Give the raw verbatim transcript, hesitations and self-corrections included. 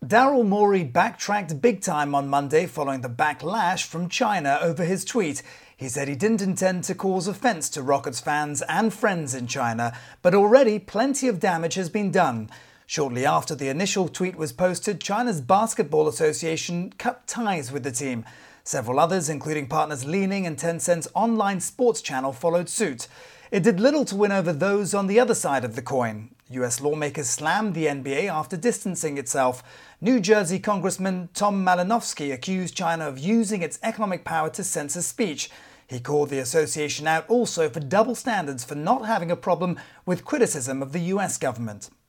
Daryl Morey backtracked big time on Monday following the backlash from China over his tweet. He said he didn't intend to cause offence to Rockets fans and friends in China, but already plenty of damage has been done. Shortly after the initial tweet was posted, China's Basketball Association cut ties with the team. Several others, including partners Li Ning and Tencent's online sports channel, followed suit. It did little to win over those on the other side of the coin. U S lawmakers slammed the N B A after distancing itself. New Jersey Congressman Tom Malinowski accused China of using its economic power to censor speech. He called the association out also for double standards for not having a problem with criticism of the U S government.